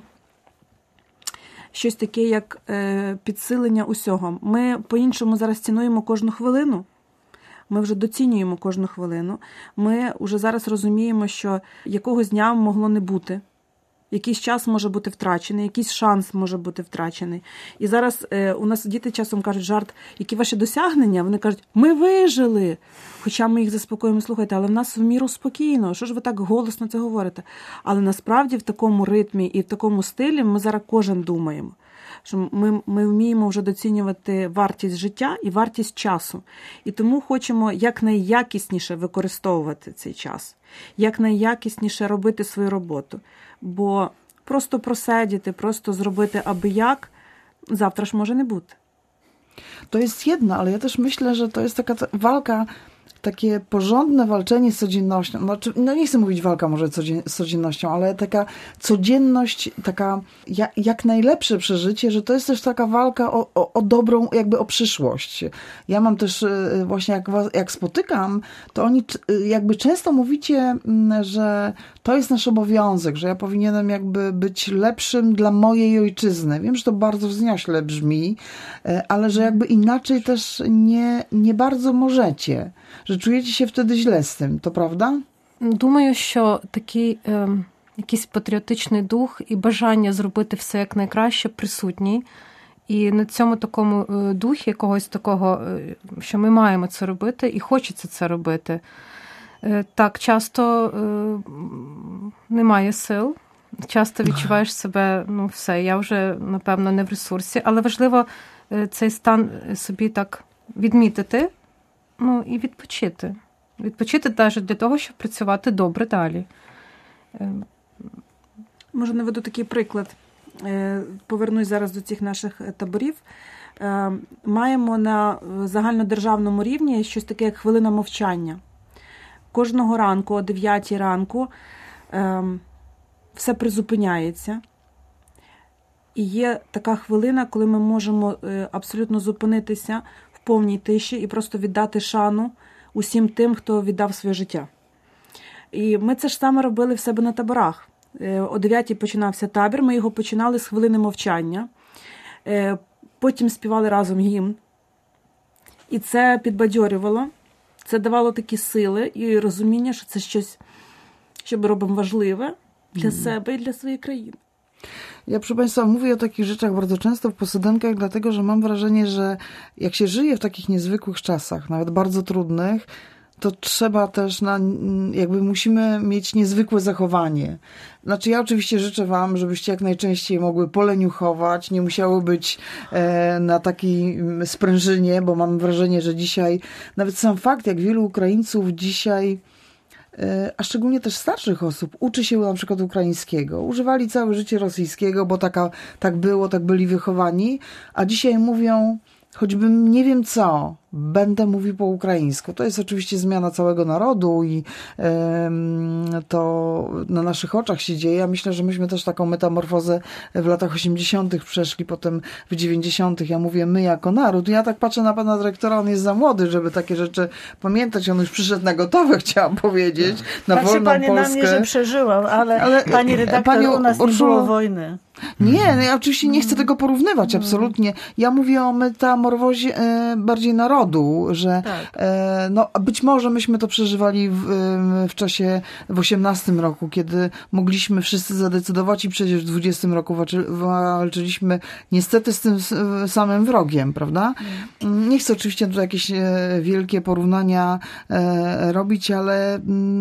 G: щось таке, як підсилення усього. Ми по-іншому зараз цінуємо кожну хвилину. Ми вже доцінюємо кожну хвилину. Ми вже зараз розуміємо, що якогось дня могло не бути. Якийсь час може бути втрачений, якийсь шанс може бути втрачений. І зараз у нас діти часом кажуть жарт, які ваші досягнення? Вони кажуть, ми вижили. Хоча ми їх заспокоюємо, слухайте, але в нас в міру спокійно. Що ж ви так голосно це говорите? Але насправді в такому ритмі і в такому стилі ми зараз кожен думаємо. Що ми вміємо вже доцінювати вартість життя і вартість часу. І тому хочемо якнайякісніше використовувати цей час. Якнайякісніше робити свою роботу. Бо просто просидіти, просто зробити аби як, завтра ж może nie bути.
C: To jest jedno, ale ja też myślę, że to jest taka walka, takie porządne walczenie z codziennością. Znaczy, no nie chcę mówić walka może z codziennością, ale taka codzienność, taka jak najlepsze przeżycie, że to jest też taka walka o dobrą, jakby o przyszłość. Ja mam też właśnie, jak spotykam, to oni jakby często mówicie, że to jest nasz obowiązek, że ja powinienem jakby być lepszym dla mojej ojczyzny. Wiem, że to bardzo wzniośle brzmi, ale że jakby inaczej też nie bardzo możecie. Że czujecie się wtedy źle z tym, to правда?
H: Думаю, що такий якийсь патріотичний дух і бажання зробити все якнайкраще присутній. І на цьому такому духі якогось такого, що ми маємо це робити і хочеться це робити. Так, часто немає сил, часто відчуваєш себе, ну все, я вже, напевно, не в ресурсі, але важливо цей стан собі так відмітити, ну і відпочити. Відпочити навіть для того, щоб працювати добре далі.
G: Може, наведу такий приклад. Повернусь зараз до цих наших таборів. Маємо на загальнодержавному рівні щось таке, як хвилина мовчання. Кожного ранку, о 9 ранку, все призупиняється. І є така хвилина, коли ми можемо абсолютно зупинитися в повній тиші і просто віддати шану усім тим, хто віддав своє життя. І ми це ж саме робили в себе на таборах. О 9 починався табір, ми його починали з хвилини мовчання. Потім співали разом гімн. І це підбадьорювало. Це давало такі сили і розуміння, що це щось, що ми робимо важливе dla siebie i dla swojej krainy.
C: Ja, proszę Państwa, mówię o takich rzeczach bardzo często w posydenkach, dlatego, że mam wrażenie, że jak się żyje w takich niezwykłych czasach, nawet bardzo trudnych, to trzeba też, jakby musimy mieć niezwykłe zachowanie. Znaczy ja oczywiście życzę wam, żebyście jak najczęściej mogły poleniuchować, nie musiało być na takiej sprężynie, bo mam wrażenie, że dzisiaj, nawet sam fakt, jak wielu Ukraińców dzisiaj, a szczególnie też starszych osób, uczy się na przykład ukraińskiego. Używali całe życie rosyjskiego, bo tak było, tak byli wychowani, a dzisiaj mówią, choćbym nie wiem co, będę mówił po ukraińsku. To jest oczywiście zmiana całego narodu i to na naszych oczach się dzieje. Ja myślę, że myśmy też taką metamorfozę w latach 80. przeszli, potem w 90. Ja mówię my jako naród. Ja tak patrzę na pana dyrektora, on jest za młody, żeby takie rzeczy pamiętać. On już przyszedł na gotowe, chciałam powiedzieć, na
I: Patrzy
C: wolną
I: pani
C: Polskę.
I: na mnie, że przeżyłam, ale pani redaktor, u nas nie było wojny.
C: Nie, no ja oczywiście nie chcę tego porównywać, absolutnie. Ja mówię o metamorfozie bardziej narodu, że tak. No, być może myśmy to przeżywali w czasie, w 18 roku, kiedy mogliśmy wszyscy zadecydować i przecież w 20 roku walczyliśmy niestety z tym samym wrogiem, prawda? Nie chcę oczywiście tutaj jakieś wielkie porównania robić, ale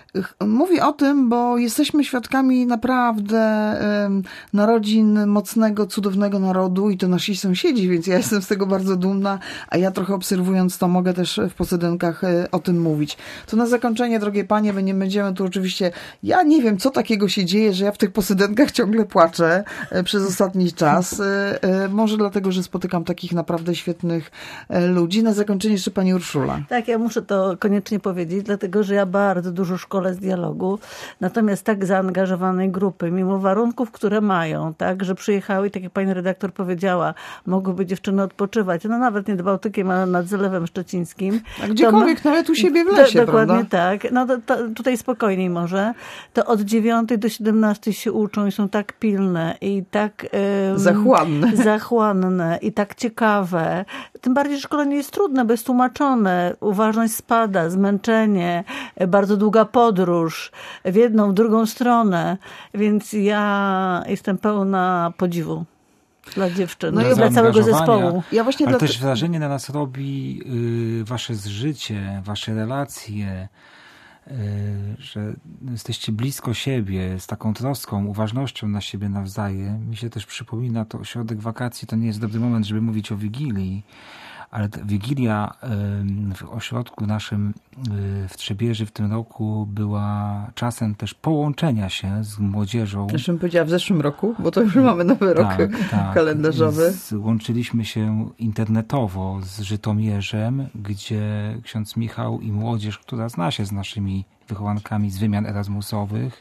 C: Mówię o tym, bo jesteśmy świadkami naprawdę narodzin mocnego, cudownego narodu i to nasi sąsiedzi, więc ja jestem z tego bardzo dumna, a ja trochę obserwując to mogę też w posedenkach o tym mówić. To na zakończenie, drogie panie, my nie będziemy tu oczywiście, ja nie wiem, co takiego się dzieje, że ja w tych posedenkach ciągle płaczę przez ostatni czas. Może dlatego, że spotykam takich naprawdę świetnych ludzi. Na zakończenie jeszcze pani Urszula.
I: Tak, ja muszę to koniecznie powiedzieć, dlatego że ja bardzo dużo szkolę z dialogu, natomiast tak zaangażowanej grupy, mimo warunków, które mają, tak, że przyjechały i tak jak pani redaktor powiedziała, mogłyby dziewczyny odpoczywać, no nawet nie nad Bałtykiem, ale nad Zalewem Szczecińskim.
C: A gdziekolwiek, nawet u siebie w lesie,
I: dokładnie
C: prawda?
I: tak. No tutaj spokojniej może. To od 9 do 17 się uczą i są tak pilne i tak zachłanne i tak ciekawe. Tym bardziej, że szkolenie jest trudne, bo jest tłumaczone. Uważność spada, zmęczenie, bardzo długa podróż w jedną, w drugą stronę. Więc ja jestem pełna podziwu dla dziewczyn, no i dla całego zespołu.
F: Ale też wrażenie na nas robi wasze zżycie, wasze relacje, że jesteście blisko siebie, z taką troską, uważnością na siebie nawzajem. Mi się też przypomina, to ośrodek wakacji to nie jest dobry moment, żeby mówić o Wigilii, ale Wigilia w ośrodku naszym w Trzebieży w tym roku była czasem też połączenia się z młodzieżą.
C: Też bym powiedziała w zeszłym roku, bo to już mamy nowy rok kalendarzowy.
F: Łączyliśmy się internetowo z Żytomierzem, gdzie ksiądz Michał i młodzież, która zna się z naszymi wychowankami z wymian erasmusowych,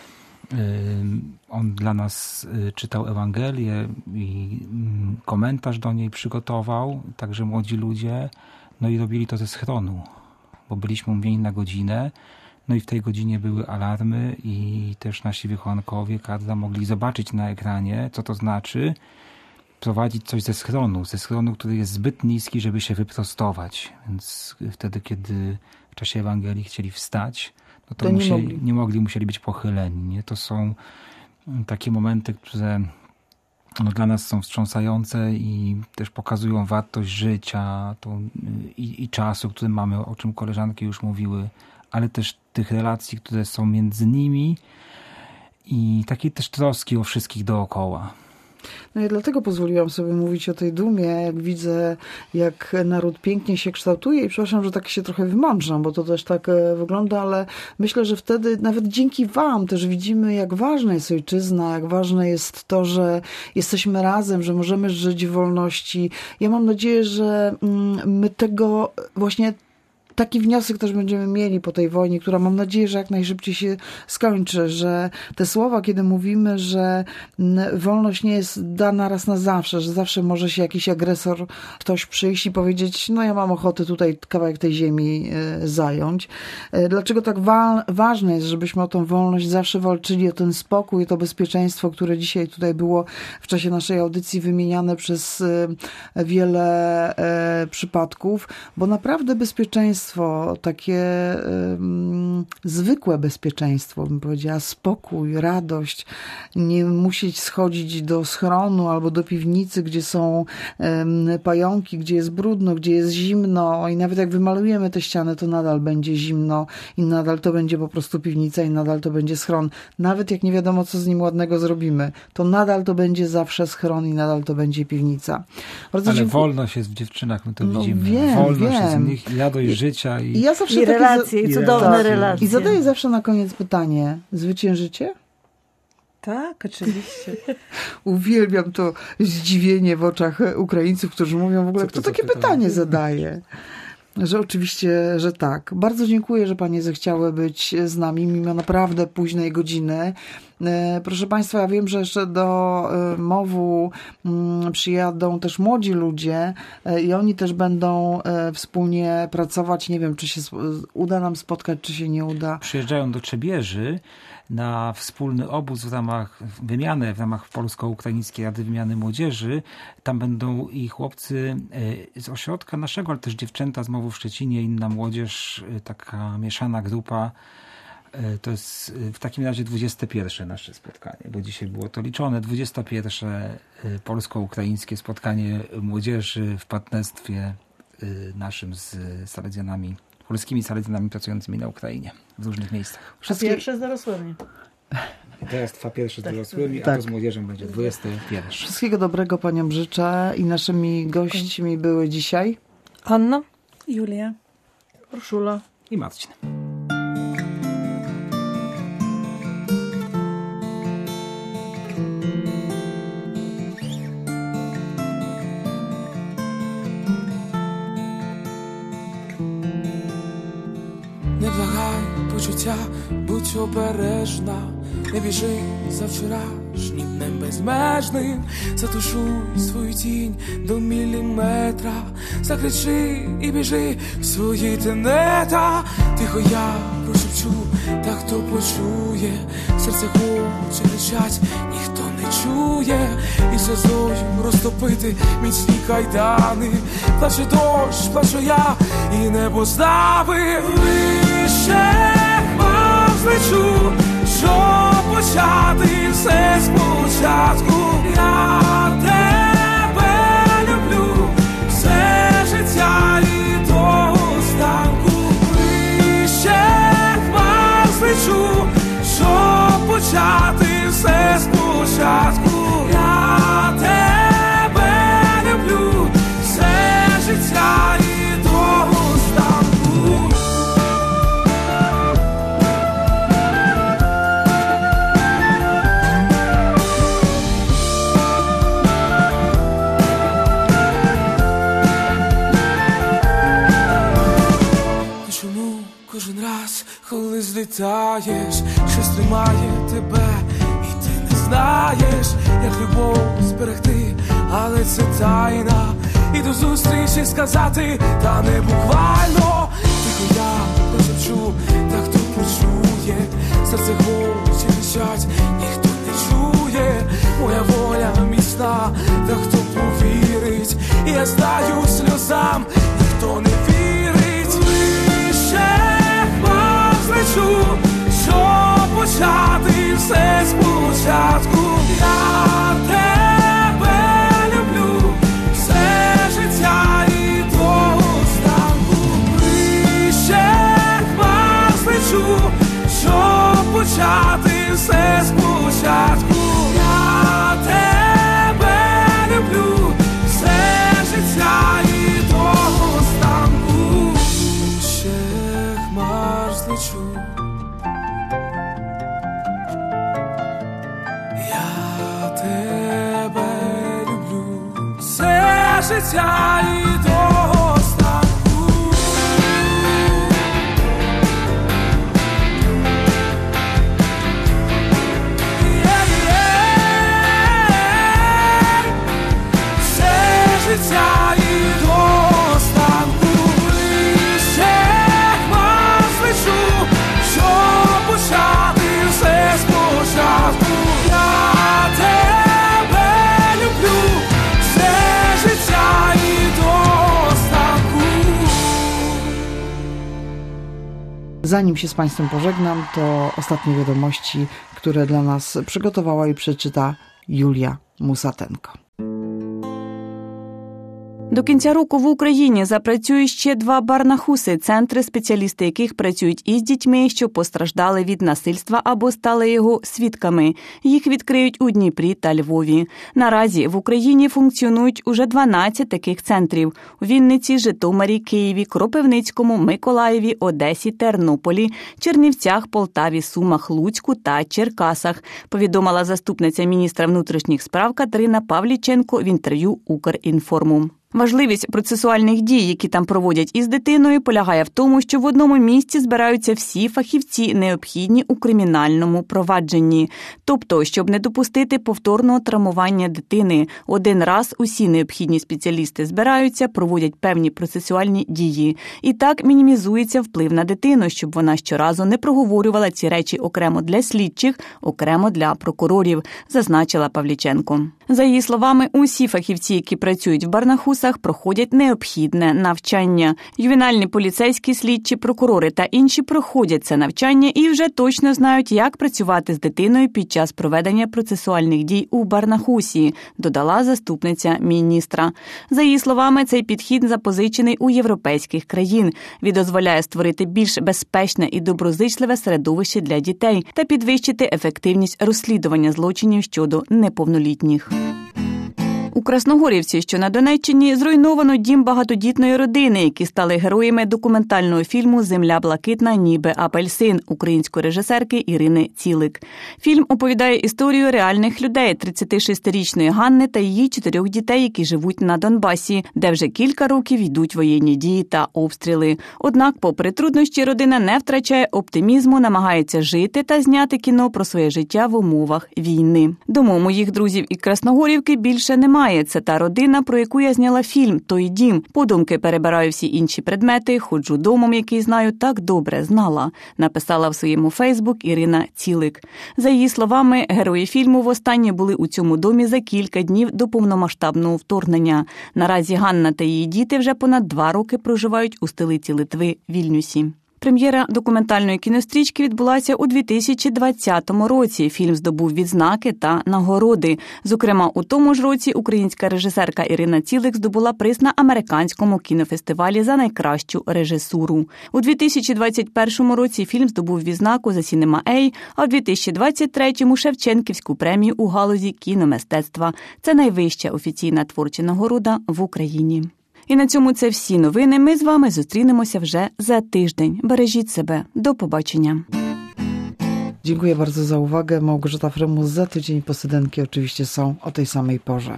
F: on dla nas czytał Ewangelię i komentarz do niej przygotował, także młodzi ludzie, no i robili to ze schronu, bo byliśmy umówieni na godzinę, no i w tej godzinie były alarmy i też nasi wychowankowie, kadra mogli zobaczyć na ekranie, co to znaczy prowadzić coś ze schronu, który jest zbyt niski, żeby się wyprostować, więc wtedy, kiedy w czasie Ewangelii chcieli wstać, no to nie mogli, musieli być pochyleni. Nie? To są takie momenty, które dla nas są wstrząsające i też pokazują wartość życia i czasu, który mamy, o czym koleżanki już mówiły, ale też tych relacji, które są między nimi i takiej też troski o wszystkich dookoła.
C: No i dlatego pozwoliłam sobie mówić o tej dumie, jak widzę, jak naród pięknie się kształtuje i przepraszam, że tak się trochę wymądrzam, bo to też tak wygląda, ale myślę, że wtedy nawet dzięki wam też widzimy, jak ważna jest ojczyzna, jak ważne jest to, że jesteśmy razem, że możemy żyć w wolności. Ja mam nadzieję, że my tego właśnie taki wniosek też będziemy mieli po tej wojnie, która mam nadzieję, że jak najszybciej się skończy, że te słowa, kiedy mówimy, że wolność nie jest dana raz na zawsze, że zawsze może się jakiś agresor, ktoś przyjść i powiedzieć, no ja mam ochotę tutaj kawałek tej ziemi zająć. Dlaczego tak ważne jest, żebyśmy o tą wolność zawsze walczyli, o ten spokój, o to bezpieczeństwo, które dzisiaj tutaj było w czasie naszej audycji wymieniane przez wiele przypadków, bo naprawdę bezpieczeństwo, takie zwykłe bezpieczeństwo, bym powiedziała, spokój, radość, nie musieć schodzić do schronu albo do piwnicy, gdzie są pająki, gdzie jest brudno, gdzie jest zimno i nawet jak wymalujemy te ściany, to nadal będzie zimno i nadal to będzie po prostu piwnica i nadal to będzie schron. Nawet jak nie wiadomo, co z nim ładnego zrobimy, to nadal to będzie zawsze schron i nadal to będzie piwnica.
F: Ale wolność jest w dziewczynach, my to widzimy. Wolność jest w nich, radość życia.
C: Ja zawsze
I: I relacje, i cudowne relacje.
C: I zadaję zawsze na koniec pytanie. Zwyciężycie?
G: Tak, oczywiście.
C: Uwielbiam to zdziwienie w oczach Ukraińców, którzy mówią w ogóle, kto takie pytanie zadaje. Że oczywiście, że tak. Bardzo dziękuję, że panie zechciały być z nami mimo naprawdę późnej godziny. Proszę państwa, ja wiem, że jeszcze do MOW-u przyjadą też młodzi ludzie i oni też będą wspólnie pracować. Nie wiem, czy się uda nam spotkać, czy się nie uda.
F: Przyjeżdżają do Trzebieży na wspólny obóz w ramach wymiany, w ramach Polsko-Ukraińskiej Rady Wymiany Młodzieży. Tam będą i chłopcy z ośrodka naszego, ale też dziewczęta z MOW-u w Szczecinie, inna młodzież, taka mieszana grupa. To jest w takim razie 21 nasze spotkanie, bo dzisiaj było to liczone. 21 polsko-ukraińskie spotkanie młodzieży w partnerstwie naszym z Salezjanami polskimi Salezjanami pracującymi na Ukrainie w różnych miejscach.
I: A pierwsze z dorosłymi.
F: Teraz trwa pierwsze z dorosłymi, a
C: Tak.
F: to z młodzieżą będzie 21.
C: Wszystkiego dobrego paniom życzę i naszymi gośćmi były dzisiaj
H: Anna?
G: Юлія.
I: Urszula.
F: I Marcin.
E: Не благай почуття, будь обережна, не біжи за вчорашнім днем безмежним, затушуй свою тінь до міліметра, закричи і біжи в свої тенета. Тихо я прошепчу, та хто почує, серце хоче кричать, ніхто не чує, і сльозою розтопити міцні кайдани. Плаче дощ, плачу я, і небо ставив вище хмар злечу, щоб почати все спочатку. Я тебе люблю, все життя і до останку. Вище хмар злечу, щоб почати все спочатку. Я тебе люблю, все життя і до останку. Чому кожен раз, коли злітаєш, щось тримає тебе, і ти не знаєш, як любов зберегти, але це тайна. І до зустрічі сказати, та не буквально. Тихо я прошепчу, та хто почує, серце хоче кричать, ніхто не чує. Моя воля міцна, та хто повірить, і я знаю сльозам, ніхто не вірить. Вище хмар злечу, щоб почати все спочатку. Я тебе люблю, все життя і до останку. Вище хмар злечу, щоб почати все спочатку. Я тебе люблю, все життя і до останку. Ще хмар злечу, я тебе люблю, все життя і до останку. Все життя і до останку. Вище хмар злечу, щоб почати все спочатку. Я тебе люблю, все життя і до ostanku.
C: Zanim się z Państwem pożegnam, to ostatnie wiadomości, które dla nas przygotowała i przeczyta Julia Musatenko.
A: До кінця року в Україні запрацюють ще 2 барнахуси, центри, спеціалісти яких працюють із дітьми, що постраждали від насильства або стали його свідками. Їх відкриють у Дніпрі та Львові. Наразі в Україні функціонують уже 12 таких центрів – у Вінниці, Житомирі, Києві, Кропивницькому, Миколаєві, Одесі, Тернополі, Чернівцях, Полтаві, Сумах, Луцьку та Черкасах, повідомила заступниця міністра внутрішніх справ Катерина Павліченко в інтерв'ю «Укрінформу». Важливість процесуальних дій, які там проводять із дитиною, полягає в тому, що в одному місці збираються всі фахівці, необхідні у кримінальному провадженні. Тобто, щоб не допустити повторного травмування дитини, один раз усі необхідні спеціалісти збираються, проводять певні процесуальні дії. І так мінімізується вплив на дитину, щоб вона щоразу не проговорювала ці речі окремо для слідчих, окремо для прокурорів, зазначила Павліченко. За її словами, усі фахівці, які працюють в Барнахусах, проходять необхідне навчання. Ювенальні поліцейські, слідчі, прокурори та інші проходять це навчання і вже точно знають, як працювати з дитиною під час проведення процесуальних дій у Барнахусі, додала заступниця міністра. За її словами, цей підхід запозичений у європейських країн. Він дозволяє створити більш безпечне і доброзичливе середовище для дітей та підвищити ефективність розслідування злочинів щодо неповнолітніх. У Красногорівці, що на Донеччині, зруйновано дім багатодітної родини, які стали героями документального фільму «Земля блакитна, ніби апельсин» української режисерки Ірини Цілик. Фільм оповідає історію реальних людей – 36-річної Ганни та її 4 дітей, які живуть на Донбасі, де вже кілька років йдуть воєнні дії та обстріли. Однак, попри труднощі, родина не втрачає оптимізму, намагається жити та зняти кіно про своє життя в умовах війни. Дому моїх друзів і Красногорівки більше немає. Це та родина, про яку я зняла фільм «Той дім». Подумки перебираю всі інші предмети, ходжу домом, який знаю, так добре знала, написала в своєму Фейсбук Ірина Цілик. За її словами, герої фільму востаннє були у цьому домі за кілька днів до повномасштабного вторгнення. Наразі Ганна та її діти вже понад 2 роки проживають у столиці Литви – Вільнюсі. Прем'єра документальної кінострічки відбулася у 2020 році. Фільм здобув відзнаки та нагороди. Зокрема, у тому ж році українська режисерка Ірина Цілик здобула приз на американському кінофестивалі за найкращу режисуру. У 2021 році фільм здобув відзнаку за Cinema A, а у 2023-му – Шевченківську премію у галузі кіномистецтва. Це найвища офіційна творча нагорода в Україні. І на цьому це всі новини. Ми з вами зустрінемося вже за тиждень. Бережіть себе. До побачення.
C: Dziękuję bardzo za uwagę. Małgorzata Frymus. Za tydzień posydenki oczywiście są o tej samej porze.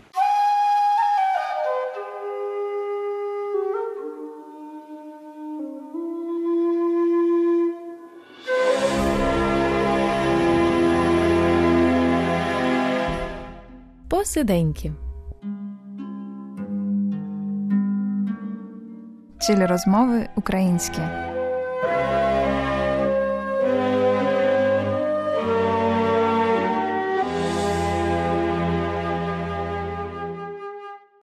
B: Посиденьки. Цілі розмови українські.